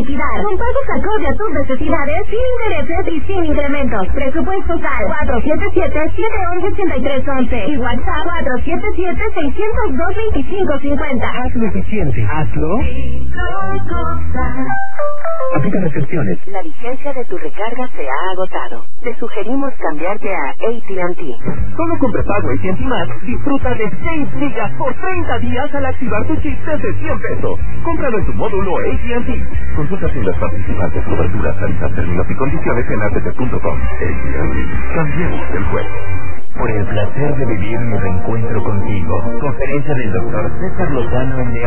entidad. Con pagos acorde a tus necesidades, sin intereses y sin incrementos. Presupuestos al 477-711-8311 y WhatsApp 477-602-2550. Hazlo eficiente. Hazlo. Aplica restricciones. La vigencia de tu recarga se ha agotado. Te sugerimos cambiarte a AT&T. Solo con prepago AT&T Más, disfruta de 6 gigas por 30 días al activar tu chip desde 100 pesos. Cómpralo en tu módulo AT&T. Consulta tiendas participantes, coberturas, tarifas, términos y condiciones en AT&T.com. AT&T. Cambiemos el juego. Por el placer de vivir mi reencuentro contigo. Conferencia del Dr. César Lozano en